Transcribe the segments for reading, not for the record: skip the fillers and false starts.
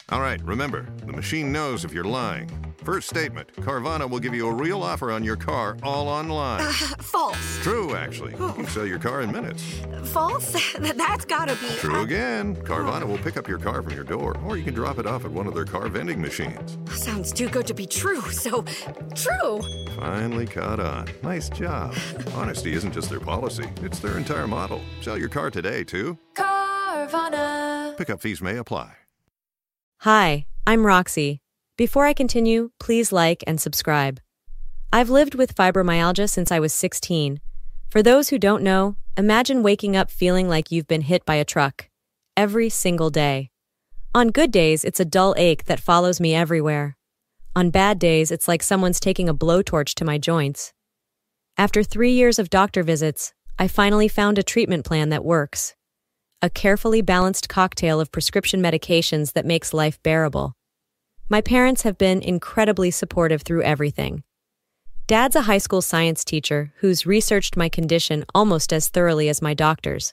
All right, remember, the machine knows if you're lying. First statement, Carvana will give you a real offer on your car all online. False. True, actually. You can sell your car in minutes. False? That's gotta be... True again. Carvana will pick up your car from your door, or you can drop it off at one of their car vending machines. Sounds too good to be true, so... True! Finally caught on. Nice job. Honesty isn't just their policy, it's their entire model. Sell your car today, too. Carvana. Pickup fees may apply. Hi, I'm Roxy. Before I continue, please like and subscribe. I've lived with fibromyalgia since I was 16. For those who don't know, imagine waking up feeling like you've been hit by a truck. Every single day. On good days, it's a dull ache that follows me everywhere. On bad days, it's like someone's taking a blowtorch to my joints. After 3 years of doctor visits, I finally found a treatment plan that works. A carefully balanced cocktail of prescription medications that makes life bearable. My parents have been incredibly supportive through everything. Dad's a high school science teacher who's researched my condition almost as thoroughly as my doctors.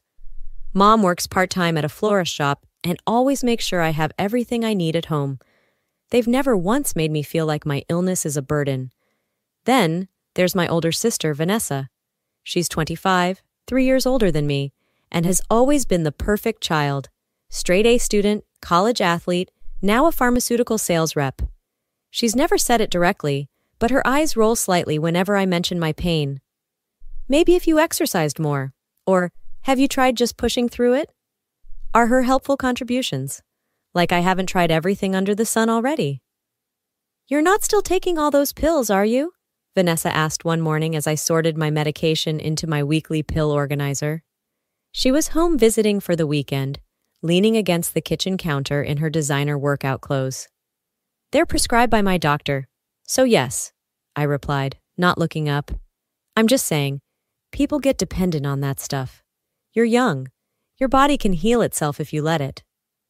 Mom works part-time at a florist shop and always makes sure I have everything I need at home. They've never once made me feel like my illness is a burden. Then, there's my older sister, Vanessa. She's 25, 3 years older than me, and has always been the perfect child. Straight-A student, college athlete, now a pharmaceutical sales rep. She's never said it directly, but her eyes roll slightly whenever I mention my pain. Maybe if you exercised more, or have you tried just pushing through it? Are her helpful contributions. Like I haven't tried everything under the sun already. You're not still taking all those pills, are you? Vanessa asked one morning as I sorted my medication into my weekly pill organizer. She was home visiting for the weekend, leaning against the kitchen counter in her designer workout clothes. They're prescribed by my doctor, so yes, I replied, not looking up. I'm just saying, people get dependent on that stuff. You're young. Your body can heal itself if you let it.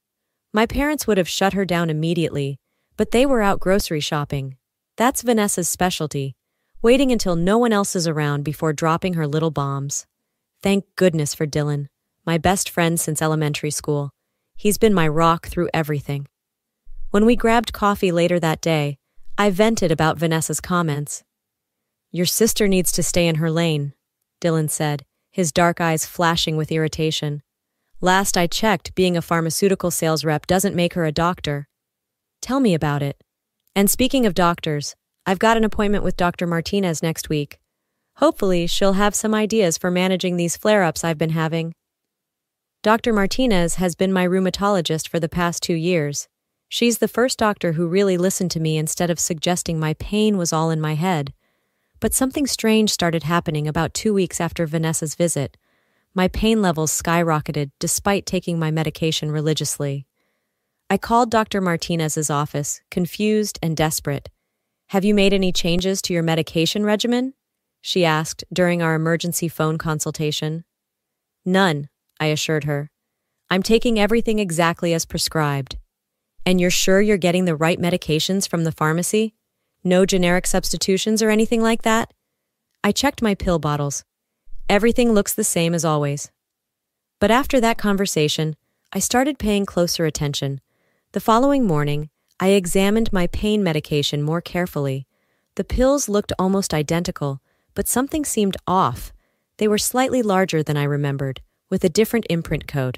My parents would have shut her down immediately, but they were out grocery shopping. That's Vanessa's specialty, waiting until no one else is around before dropping her little bombs. Thank goodness for Dylan, my best friend since elementary school. He's been my rock through everything. When we grabbed coffee later that day, I vented about Vanessa's comments. Your sister needs to stay in her lane, Dylan said, his dark eyes flashing with irritation. Last I checked, being a pharmaceutical sales rep doesn't make her a doctor. Tell me about it. And speaking of doctors, I've got an appointment with Dr. Martinez next week. Hopefully, she'll have some ideas for managing these flare-ups I've been having. Dr. Martinez has been my rheumatologist for the past 2 years. She's the first doctor who really listened to me instead of suggesting my pain was all in my head. But something strange started happening about 2 weeks after Vanessa's visit. My pain levels skyrocketed despite taking my medication religiously. I called Dr. Martinez's office, confused and desperate. Have you made any changes to your medication regimen? She asked during our emergency phone consultation. None, I assured her. I'm taking everything exactly as prescribed. And you're sure you're getting the right medications from the pharmacy? No generic substitutions or anything like that? I checked my pill bottles. Everything looks the same as always. But after that conversation, I started paying closer attention. The following morning, I examined my pain medication more carefully. The pills looked almost identical, but something seemed off. They were slightly larger than I remembered, with a different imprint code.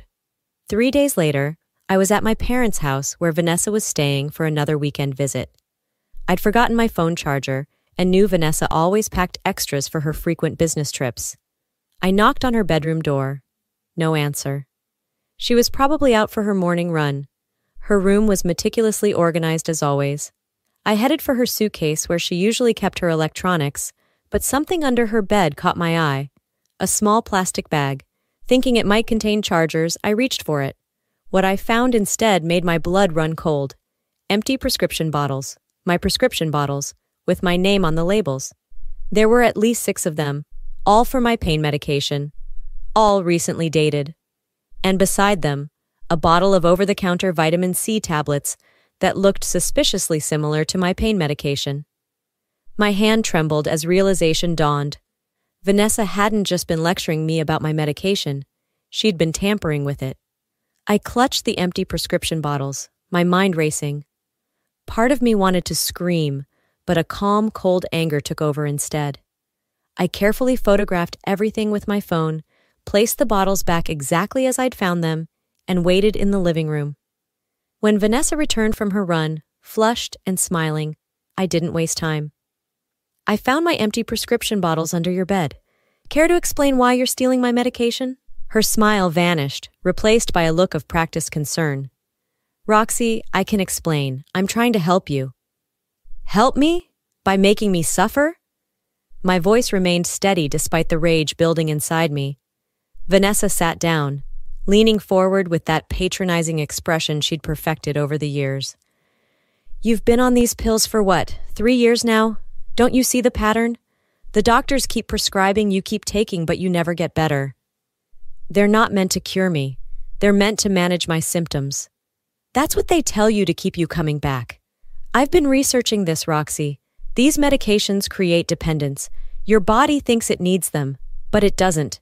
3 days later, I was at my parents' house where Vanessa was staying for another weekend visit. I'd forgotten my phone charger and knew Vanessa always packed extras for her frequent business trips. I knocked on her bedroom door. No answer. She was probably out for her morning run. Her room was meticulously organized as always. I headed for her suitcase where she usually kept her electronics, but something under her bed caught my eye. A small plastic bag. Thinking it might contain chargers, I reached for it. What I found instead made my blood run cold. Empty prescription bottles. My prescription bottles, with my name on the labels. There were at least 6 of them, all for my pain medication. All recently dated. And beside them, a bottle of over-the-counter vitamin C tablets that looked suspiciously similar to my pain medication. My hand trembled as realization dawned. Vanessa hadn't just been lecturing me about my medication. She'd been tampering with it. I clutched the empty prescription bottles, my mind racing. Part of me wanted to scream, but a calm, cold anger took over instead. I carefully photographed everything with my phone, placed the bottles back exactly as I'd found them, and waited in the living room. When Vanessa returned from her run, flushed and smiling, I didn't waste time. "I found my empty prescription bottles under your bed. Care to explain why you're stealing my medication?" Her smile vanished, replaced by a look of practiced concern. "Roxy, I can explain. I'm trying to help you." "Help me? By making me suffer?" My voice remained steady despite the rage building inside me. Vanessa sat down, leaning forward with that patronizing expression she'd perfected over the years. "You've been on these pills for what, 3 years now? Don't you see the pattern? The doctors keep prescribing, you keep taking, but you never get better. They're not meant to cure me. They're meant to manage my symptoms. That's what they tell you to keep you coming back. I've been researching this, Roxy. These medications create dependence. Your body thinks it needs them, but it doesn't."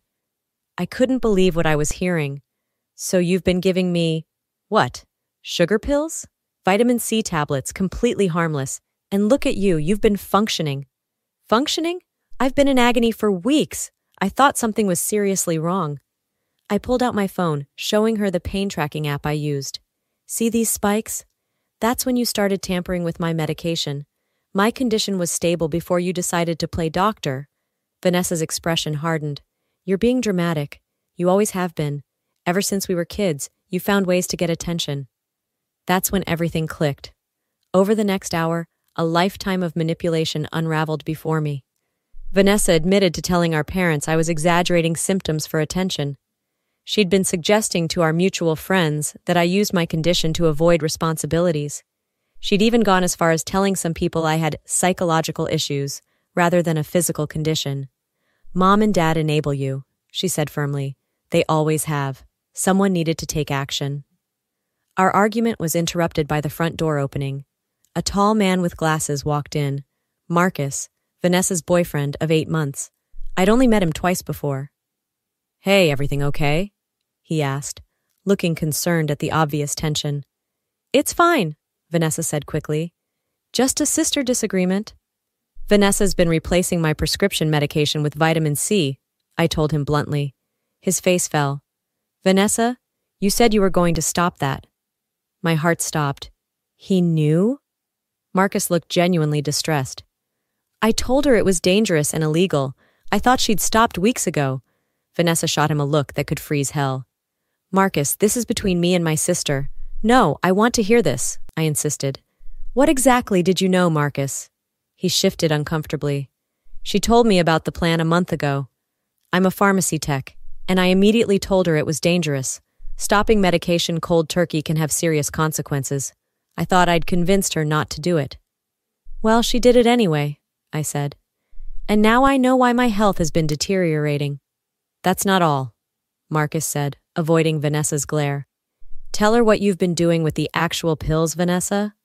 I couldn't believe what I was hearing. "So you've been giving me, what, sugar pills? Vitamin C tablets, completely harmless. And look at you, you've been functioning." "Functioning? I've been in agony for weeks. I thought something was seriously wrong." I pulled out my phone, showing her the pain tracking app I used. "See these spikes? That's when you started tampering with my medication. My condition was stable before you decided to play doctor." Vanessa's expression hardened. "You're being dramatic. You always have been. Ever since we were kids, you found ways to get attention." That's when everything clicked. Over the next hour, a lifetime of manipulation unraveled before me. Vanessa admitted to telling our parents I was exaggerating symptoms for attention. She'd been suggesting to our mutual friends that I used my condition to avoid responsibilities. She'd even gone as far as telling some people I had psychological issues rather than a physical condition. "Mom and Dad enable you," she said firmly. "They always have. Someone needed to take action." Our argument was interrupted by the front door opening. A tall man with glasses walked in. Marcus, Vanessa's boyfriend of 8 months. I'd only met him twice before. "Hey, everything okay?" he asked, looking concerned at the obvious tension. "It's fine," Vanessa said quickly. "Just a sister disagreement." "Vanessa's been replacing my prescription medication with vitamin C," I told him bluntly. His face fell. "Vanessa, you said you were going to stop that." My heart stopped. He knew? Marcus looked genuinely distressed. "I told her it was dangerous and illegal. I thought she'd stopped weeks ago." Vanessa shot him a look that could freeze hell. "Marcus, this is between me and my sister." "No, I want to hear this," I insisted. "What exactly did you know, Marcus?" He shifted uncomfortably. "She told me about the plan a month ago. I'm a pharmacy tech, and I immediately told her it was dangerous. Stopping medication cold turkey can have serious consequences. I thought I'd convinced her not to do it." "Well, she did it anyway," I said. "And now I know why my health has been deteriorating." "That's not all," Marcus said, avoiding Vanessa's glare. "Tell her what you've been doing with the actual pills, Vanessa."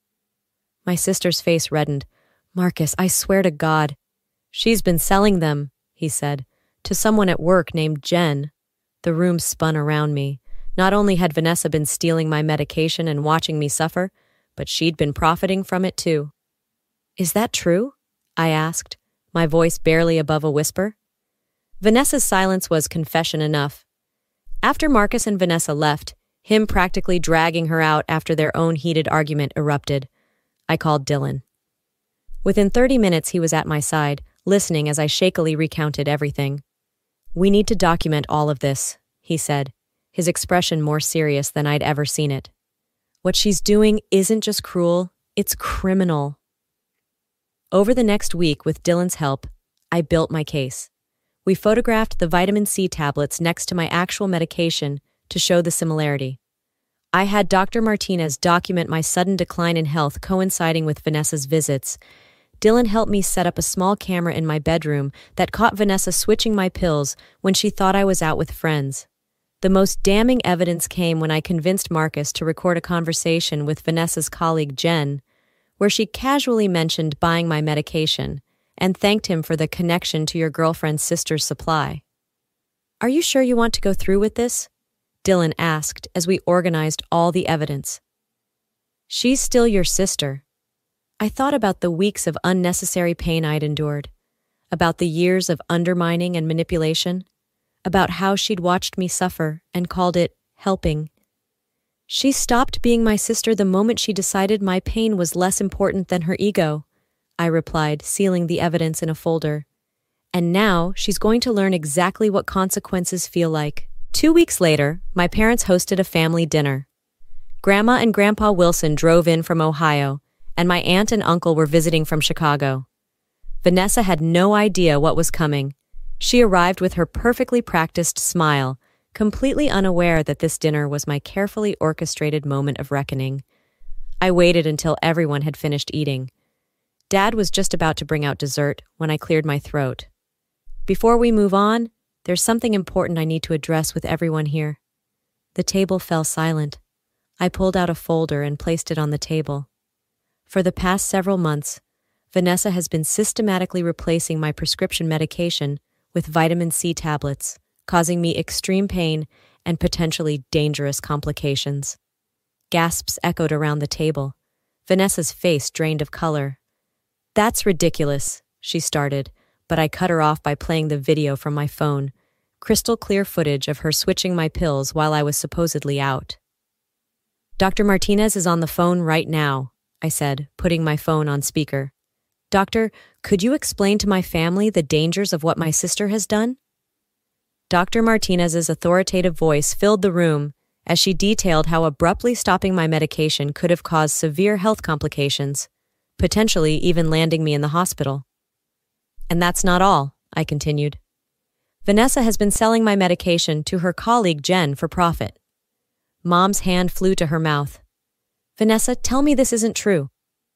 My sister's face reddened. "Marcus, I swear to God." "She's been selling them," he said, "to someone at work named Jen." The room spun around me. Not only had Vanessa been stealing my medication and watching me suffer, but she'd been profiting from it too. "Is that true?" I asked, my voice barely above a whisper. Vanessa's silence was confession enough. After Marcus and Vanessa left, him practically dragging her out after their own heated argument erupted, I called Dylan. Within 30 minutes he was at my side, listening as I shakily recounted everything. "We need to document all of this," he said, his expression more serious than I'd ever seen it. "What she's doing isn't just cruel, it's criminal." Over the next week, with Dylan's help, I built my case. We photographed the vitamin C tablets next to my actual medication to show the similarity. I had Dr. Martinez document my sudden decline in health coinciding with Vanessa's visits. Dylan helped me set up a small camera in my bedroom that caught Vanessa switching my pills when she thought I was out with friends. The most damning evidence came when I convinced Marcus to record a conversation with Vanessa's colleague Jen, where she casually mentioned buying my medication and thanked him for the connection to your girlfriend's sister's supply. "Are you sure you want to go through with this?" Dylan asked as we organized all the evidence. She's still your sister. I thought about the weeks of unnecessary pain I'd endured, about the years of undermining and manipulation, about how she'd watched me suffer and called it helping. She stopped being my sister the moment she decided my pain was less important than her ego, I replied, sealing the evidence in a folder. And now she's going to learn exactly what consequences feel like. 2 weeks later, my parents hosted a family dinner. Grandma and Grandpa Wilson drove in from Ohio, and my aunt and uncle were visiting from Chicago. Vanessa had no idea what was coming. She arrived with her perfectly practiced smile, completely unaware that this dinner was my carefully orchestrated moment of reckoning. I waited until everyone had finished eating. Dad was just about to bring out dessert when I cleared my throat. Before we move on, there's something important I need to address with everyone here. The table fell silent. I pulled out a folder and placed it on the table. For the past several months, Vanessa has been systematically replacing my prescription medication with vitamin C tablets, causing me extreme pain and potentially dangerous complications. Gasps echoed around the table. Vanessa's face drained of color. "That's ridiculous," she started, but I cut her off by playing the video from my phone, crystal clear footage of her switching my pills while I was supposedly out. "Dr. Martinez is on the phone right now," I said, putting my phone on speaker. "Doctor, could you explain to my family the dangers of what my sister has done?" Dr. Martinez's authoritative voice filled the room as she detailed how abruptly stopping my medication could have caused severe health complications, potentially even landing me in the hospital. "And that's not all," I continued. "Vanessa has been selling my medication to her colleague Jen for profit." Mom's hand flew to her mouth. "Vanessa, tell me this isn't true."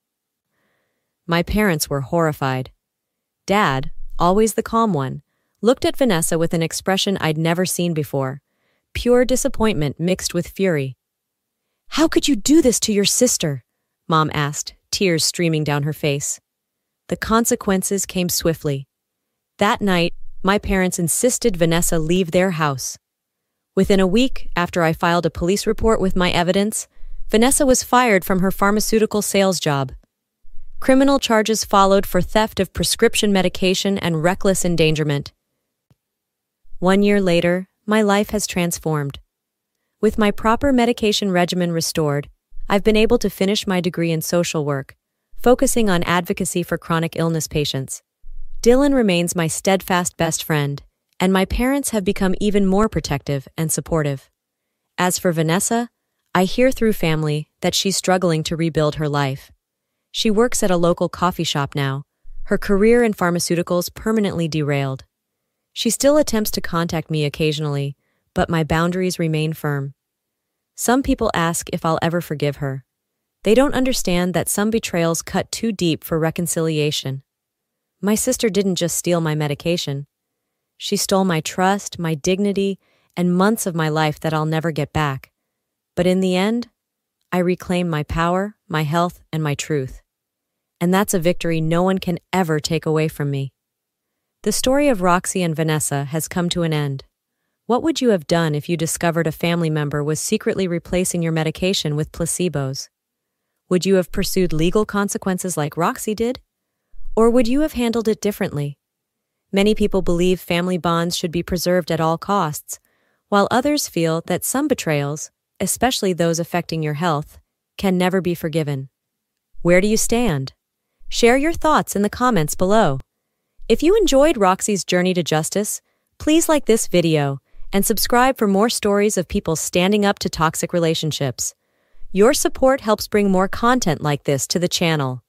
My parents were horrified. Dad, always the calm one, looked at Vanessa with an expression I'd never seen before, pure disappointment mixed with fury. "How could you do this to your sister?" Mom asked, tears streaming down her face. The consequences came swiftly. That night, my parents insisted Vanessa leave their house. Within a week after I filed a police report with my evidence, Vanessa was fired from her pharmaceutical sales job. Criminal charges followed for theft of prescription medication and reckless endangerment. 1 year later, my life has transformed. With my proper medication regimen restored, I've been able to finish my degree in social work, focusing on advocacy for chronic illness patients. Dylan remains my steadfast best friend, and my parents have become even more protective and supportive. As for Vanessa, I hear through family that she's struggling to rebuild her life. She works at a local coffee shop now, her career in pharmaceuticals permanently derailed. She still attempts to contact me occasionally, but my boundaries remain firm. Some people ask if I'll ever forgive her. They don't understand that some betrayals cut too deep for reconciliation. My sister didn't just steal my medication. She stole my trust, my dignity, and months of my life that I'll never get back. But in the end, I reclaim my power, my health, and my truth. And that's a victory no one can ever take away from me. The story of Roxy and Vanessa has come to an end. What would you have done if you discovered a family member was secretly replacing your medication with placebos? Would you have pursued legal consequences like Roxy did? Or would you have handled it differently? Many people believe family bonds should be preserved at all costs, while others feel that some betrayals, especially those affecting your health, can never be forgiven. Where do you stand? Share your thoughts in the comments below. If you enjoyed Roxy's journey to justice, please like this video and subscribe for more stories of people standing up to toxic relationships. Your support helps bring more content like this to the channel.